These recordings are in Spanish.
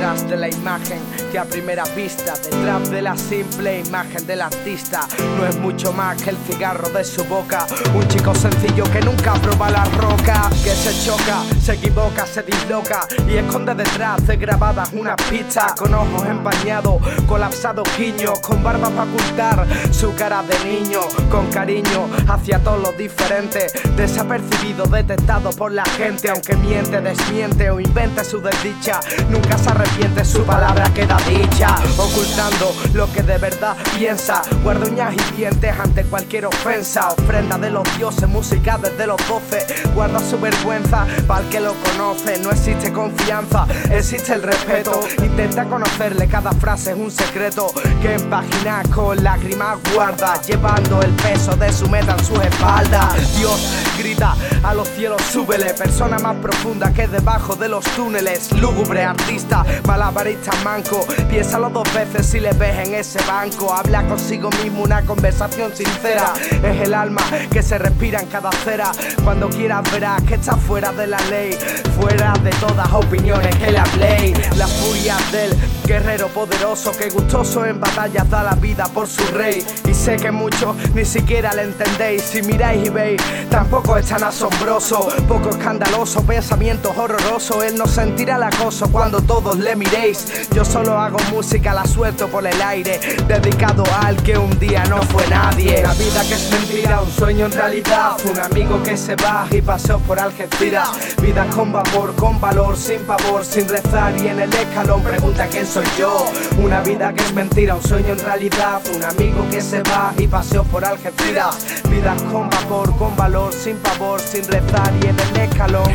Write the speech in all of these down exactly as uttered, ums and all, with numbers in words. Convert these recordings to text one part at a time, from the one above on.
detrás de la imagen que a primera vista, detrás de la simple imagen del artista, no es mucho más que el cigarro de su boca. Un chico sencillo que nunca prueba la roca, que se choca, se equivoca, se disloca y esconde detrás de grabadas una pista, con ojos empañados, colapsados guiños, con barba para ocultar su cara de niño, con cariño hacia todos los diferentes, desapercibido, detectado por la gente. Aunque miente, desmiente o invente su desdicha, nunca se arrepiente, su palabra queda dicha, ocultando lo que de verdad piensa. Guarda uñas y dientes ante cualquier ofensa, ofrenda de los dioses, música desde los doce. Guarda su vergüenza para el que lo conoce. No existe confianza, existe el respeto. Intenta conocerle, cada frase es un secreto que en páginas con lágrimas guarda, llevando el peso de su meta en sus espaldas. Dios grita a los cielos, súbele, persona más profunda que debajo de los túneles. Lúgubre artista, malabarista manco, piénsalo dos veces si le ves en ese banco. Habla consigo mismo, una conversación sincera, es el alma que se respira en cada acera. Cuando quieras verás que está fuera de la ley, fuera de todas opiniones que le hablé. La furia del guerrero poderoso que gustoso en batallas da la vida por su rey. Y sé que muchos ni siquiera le entendéis, si miráis y veis tampoco es tan asombroso, poco escandaloso, pensamientos horrorosos. Él no sentirá el acoso cuando todos le miréis. Yo solo hago música, la suelto por el aire, dedicado al que un día no fue nadie. Una vida que es mentira, un sueño en realidad, un amigo que se va y paseos por Algeciras. Vida con vapor, con valor, sin pavor, sin rezar y en el escalón pregunta quién soy yo. Una vida que es mentira, un sueño en realidad, un amigo que se va y paseos por Algeciras. Vida con vapor, con valor, sin pavor, sin rezar y en el escalón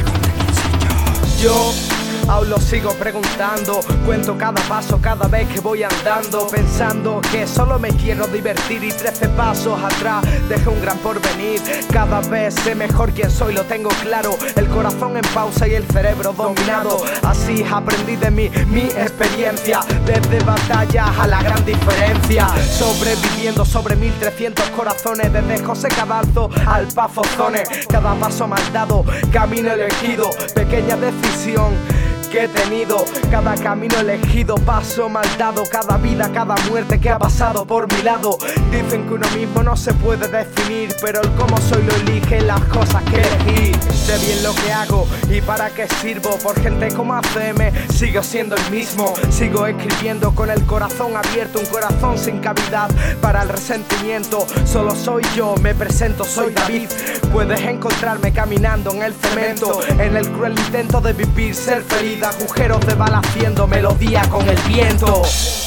yo aún lo sigo preguntando, cuento cada paso cada vez que voy andando, pensando que solo me quiero divertir y trece pasos atrás dejé un gran porvenir. Cada vez sé mejor quién soy, lo tengo claro, el corazón en pausa y el cerebro dominado. Así aprendí de mí, mi experiencia, desde batallas a la gran diferencia, sobreviviendo sobre mil trescientos corazones, desde José Cadalso al Pazo Zone. Cada paso mal dado, camino elegido, pequeña decisión que he tenido, cada camino elegido, paso mal dado, cada vida, cada muerte que ha pasado por mi lado. Dicen que uno mismo no se puede definir, pero el cómo soy lo elige las cosas que elegí. Sé bien lo que hago y para qué sirvo, por gente como A C M sigo siendo el mismo. Sigo escribiendo con el corazón abierto, un corazón sin cavidad para el resentimiento. Solo soy yo, me presento, soy David. Puedes encontrarme caminando en el cemento, en el cruel intento de vivir, ser feliz. Agujeros de bala haciendo melodía con el viento.